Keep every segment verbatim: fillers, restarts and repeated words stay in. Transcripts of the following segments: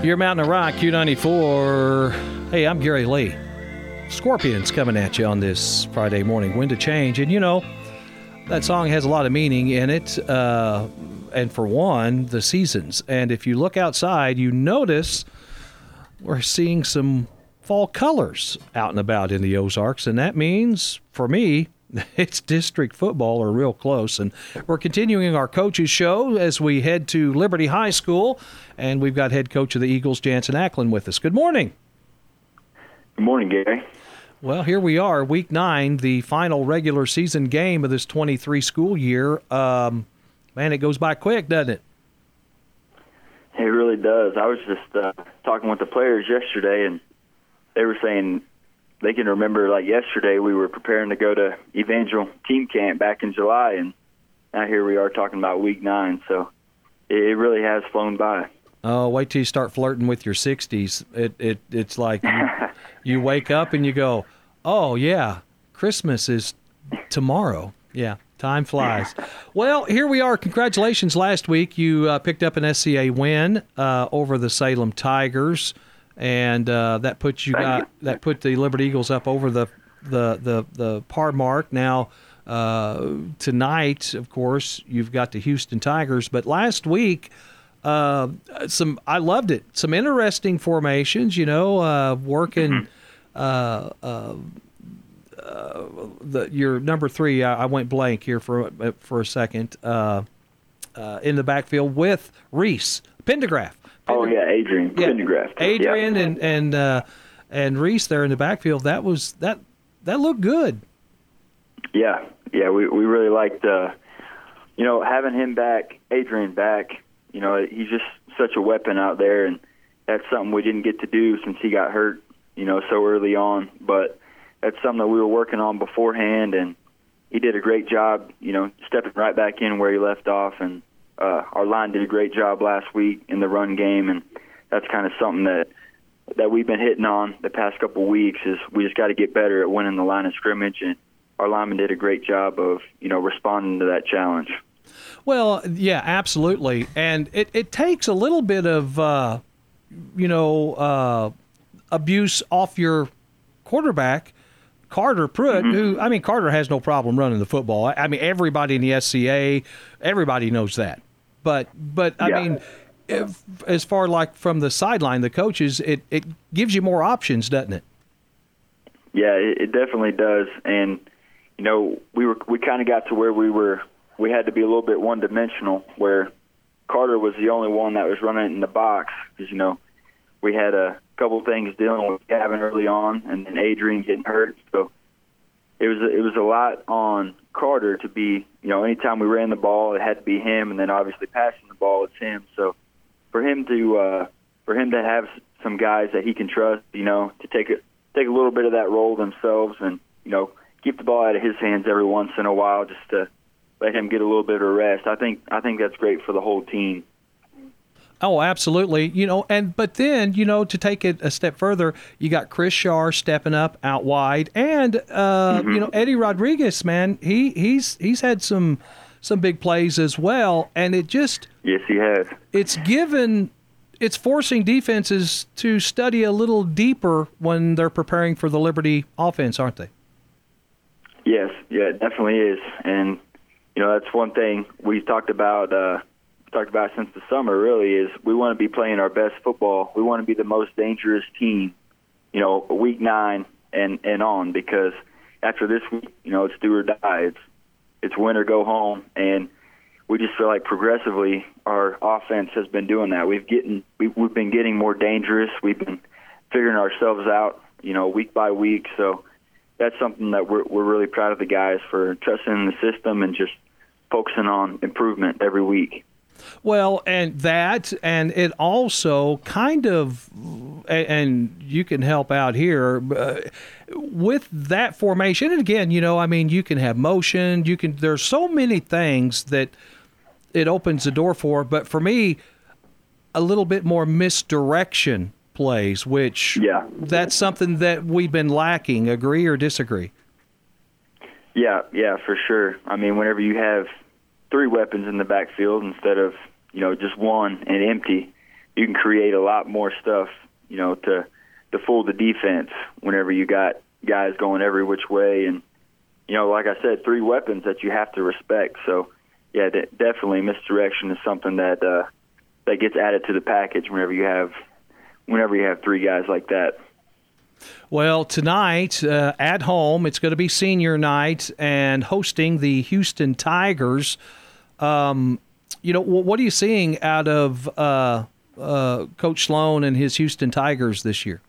You're Mountain of Rock, Q ninety-four. Hey, I'm Gary Lee. Scorpions coming at you on this Friday morning. Wind to change. And, you know, that song has a lot of meaning in it. Uh, and for one, the seasons. And if you look outside, you notice we're seeing some fall colors out and about in the Ozarks. And that means, for me, it's district football or real close. And we're continuing our coaches show as we head to Liberty High School. And we've got head coach of the Eagles, Jansen Acklin, with us. Good morning. Good morning, Gary. Well, here we are, week nine, the final regular season game of this twenty-three school year. Um, man, it goes by quick, doesn't it? It really does. I was just uh, talking with the players yesterday, and they were saying they can remember, like yesterday, we were preparing to go to Evangel team camp back in July, and now here we are talking about week nine. So it really has flown by. Oh, wait till you start flirting with your sixties. It it it's like you, you wake up and you go, oh yeah, Christmas is tomorrow. Yeah, time flies. Well, here we are. Congratulations! Last week you uh, picked up an S C A win uh, over the Salem Tigers, and uh, that put you got that put the Liberty Eagles up over the the the, the par mark. Now uh, tonight, of course, you've got the Houston Tigers, but last week. Uh, some I loved it. Some interesting formations, you know, uh, working Mm-hmm. uh, uh, uh, the your number three. I, I went blank here for for a second. Uh, uh, in the backfield with Reese Pendergraph. Oh yeah, Adrian Yeah, Pendergraph. Adrian yeah. and and uh, and Reese there in the backfield. That was that that looked good. Yeah, yeah. We we really liked, uh, you know, having him back, Adrian back. You know, he's just such a weapon out there, and that's something we didn't get to do since he got hurt, you know, so early on. But that's something that we were working on beforehand, and he did a great job, you know, stepping right back in where he left off. And uh, our line did a great job last week in the run game, and that's kind of something that that we've been hitting on the past couple of weeks is we just got to get better at winning the line of scrimmage, and our linemen did a great job of, you know, responding to that challenge. Well, yeah, absolutely. And it, it takes a little bit of, uh, you know, uh, abuse off your quarterback, Carter Pruitt, mm-hmm. who, I mean, Carter has no problem running the football. I, I mean, everybody in the S C A, everybody knows that. But, but I yeah. mean, if, as far like from the sideline, the coaches, it, it gives you more options, doesn't it? Yeah, it, it definitely does. And, you know, we were we kind of got to where we were – we had to be a little bit one-dimensional, where Carter was the only one that was running in the box because, you know, we had a couple things dealing with Gavin early on and then Adrian getting hurt. So it was it was a lot on Carter to be, you know, anytime we ran the ball, it had to be him, and then obviously passing the ball, it's him. So for him to uh, for him to have some guys that he can trust, you know, to take a, take a little bit of that role themselves and, you know, keep the ball out of his hands every once in a while just to – let him get a little bit of rest. I think I think that's great for the whole team. Oh, absolutely. You know, and but then, you know, to take it a step further, you got Chris Shar stepping up out wide, and uh, mm-hmm. you know, Eddie Rodriguez, man, he he's he's had some some big plays as well, and it just yes, he has. It's given. It's forcing defenses to study a little deeper when they're preparing for the Liberty offense, aren't they? Yes, yeah, it definitely is, and. You know, that's one thing we've talked about uh, talked about since the summer, really, is we want to be playing our best football. We want to be the most dangerous team, you know, week nine and, and on, because after this week, you know, it's do or die. It's, it's win or go home, and we just feel like progressively our offense has been doing that. We've, getting, we've, we've been getting more dangerous. We've been figuring ourselves out, you know, week by week, so that's something that we're we're really proud of the guys for trusting in the system and just focusing on improvement every week. Well, and that, and it also kind of, and you can help out here uh, with that formation. And again, you know, I mean, you can have motion. You can. There's so many things that it opens the door for. But for me, a little bit more misdirection plays, which yeah. that's something that we've been lacking. Agree or disagree? Yeah, yeah, for sure. I mean, whenever you have three weapons in the backfield instead of, you know, just one and empty, you can create a lot more stuff, you know, to to fool the defense whenever you got guys going every which way. And, you know, like I said, three weapons that you have to respect. So, yeah, de- definitely misdirection is something that uh, that gets added to the package whenever you have whenever you have three guys like that. Well, tonight uh, at home, it's going to be senior night and hosting the Houston Tigers. Um, you know, what are you seeing out of uh, uh, Coach Sloan and his Houston Tigers this year?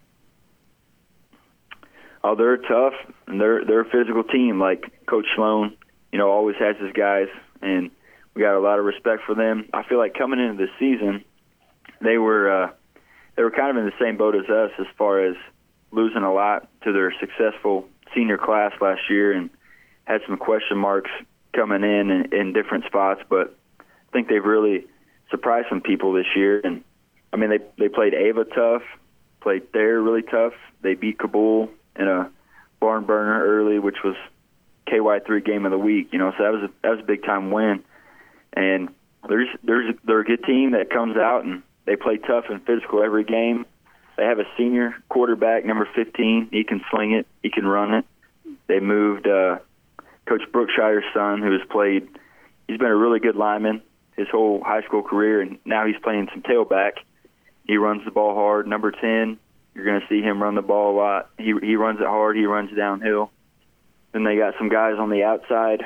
Oh, they're tough, and they're they're a physical team. Like Coach Sloan, you know, always has his guys, and we got a lot of respect for them. I feel like coming into the season, they were uh, they were kind of in the same boat as us as far as losing a lot to their successful senior class last year, and had some question marks coming in, in in different spots. But I think they've really surprised some people this year. And I mean, they they played Ava tough, played Thayer really tough. They beat Kabul in a barn burner early, which was K Y three game of the week. You know, so that was a, that was a big time win. And there's there's they're a good team that comes out and they play tough and physical every game. They have a senior quarterback, number fifteen. He can sling it. He can run it. They moved uh, Coach Brookshire's son, who has played. He's been a really good lineman his whole high school career, and now he's playing some tailback. He runs the ball hard. Number ten, you're going to see him run the ball a lot. He he runs it hard. He runs downhill. Then they got some guys on the outside.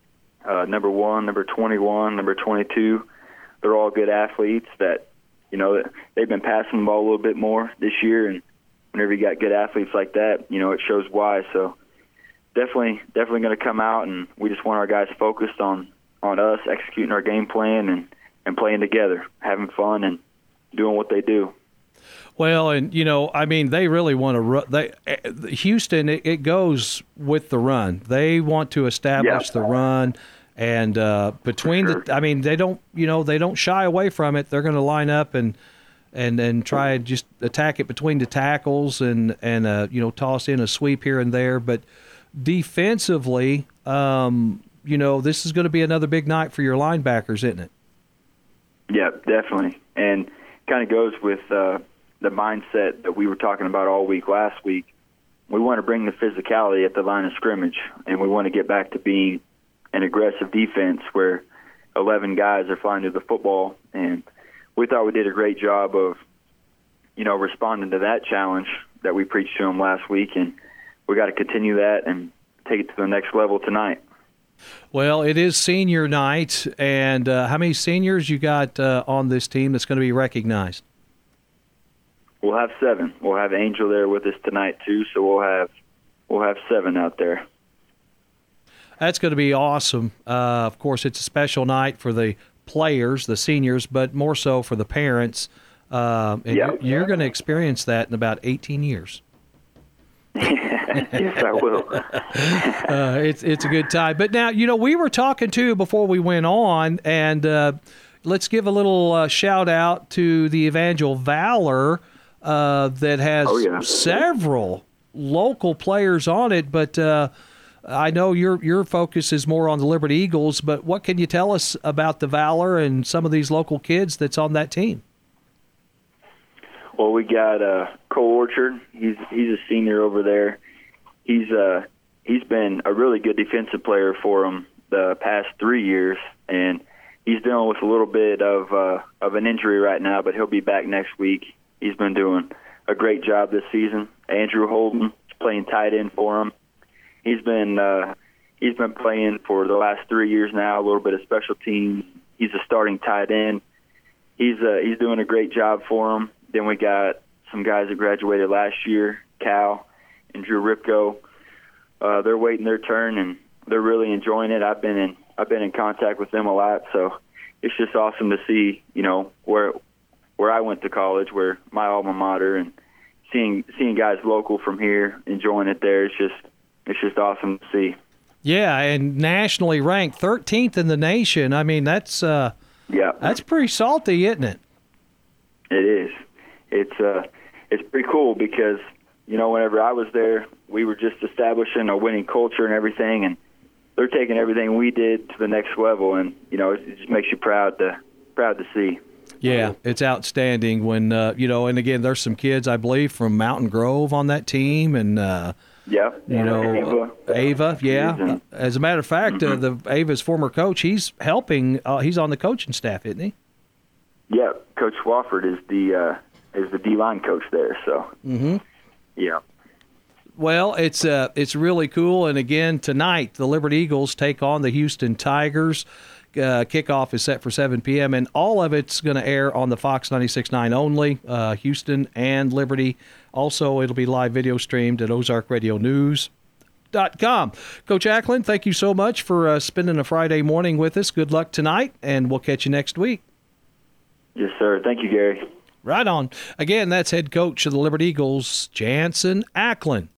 Uh, number one, number twenty-one, number twenty-two. They're all good athletes that, you know, they've been passing the ball a little bit more this year, and whenever you got good athletes like that, you know, it shows why. So definitely, definitely going to come out, and we just want our guys focused on, on us executing our game plan and, and playing together, having fun, and doing what they do. Well, and, you know, I mean, they really want to run. They, Houston, it, it goes with the run. They want to establish yeah. the run. And uh, between sure. the, I mean, they don't, you know, they don't shy away from it. They're going to line up and and and try and just attack it between the tackles and and uh, you know, toss in a sweep here and there. But defensively, um, you know, this is going to be another big night for your linebackers, isn't it? Yeah, definitely, and kind of goes with uh, the mindset that we were talking about all week last week. We want to bring the physicality at the line of scrimmage, and we want to get back to being an aggressive defense where eleven guys are flying to the football. And we thought we did a great job of, you know, responding to that challenge that we preached to them last week. And we got to continue that and take it to the next level tonight. Well, it is senior night. And uh, how many seniors you got uh, on this team that's going to be recognized? We'll have seven. We'll have Angel there with us tonight too. So we'll have, we'll have seven out there. That's going to be awesome. Uh, of course, it's a special night for the players, the seniors, but more so for the parents. Uh, and yeah. you're, you're going to experience that in about eighteen years. Yes, I will. uh, it's it's a good time. But now, you know, we were talking too before we went on, and uh, let's give a little uh, shout out to the Evangel Valor uh, that has oh, yeah. several local players on it, but. Uh, I know your your focus is more on the Liberty Eagles, but what can you tell us about the Valor and some of these local kids that's on that team? Well, we got uh, Cole Orchard. He's he's a senior over there. He's uh he's been a really good defensive player for him the past three years, and he's dealing with a little bit of uh, of an injury right now, but he'll be back next week. He's been doing a great job this season. Andrew Holden is playing tight end for him. He's been uh, he's been playing for the last three years now. A little bit of special teams. He's a starting tight end. He's uh, he's doing a great job for him. Then we got some guys that graduated last year, Cal and Drew Ripko. Uh, they're waiting their turn and they're really enjoying it. I've been in I've been in contact with them a lot, so it's just awesome to see, you know, where where I went to college, where my alma mater, and seeing seeing guys local from here enjoying it there. It's just It's just awesome to see. Yeah, and nationally ranked thirteenth in the nation. I mean, that's uh, yeah, that's pretty salty, isn't it? It is. It's uh, it's pretty cool because, you know, whenever I was there, we were just establishing a winning culture and everything, and they're taking everything we did to the next level, and you know, it, it just makes you proud to proud to see. Yeah, it's outstanding when, uh, you know, and again, there's some kids, I believe, from Mountain Grove on that team. And, uh, yeah, you know, Ava, Ava yeah. And, As a matter of fact, mm-hmm. uh, the Ava's former coach, he's helping, uh, he's on the coaching staff, isn't he? Yeah, Coach Swafford is the uh, is the D-line coach there. So, mm-hmm. yeah. Well, it's uh, it's really cool. And again, tonight, the Liberty Eagles take on the Houston Tigers. Uh, kickoff is set for seven p.m., and all of it's going to air on the Fox ninety-six point nine only, uh, Houston and Liberty. Also, it'll be live video streamed at ozark radio news dot com. Coach Acklin, thank you so much for uh, spending a Friday morning with us. Good luck tonight, and we'll catch you next week. Yes, sir. Thank you, Gary. Right on. Again, that's head coach of the Liberty Eagles, Jansen Acklin.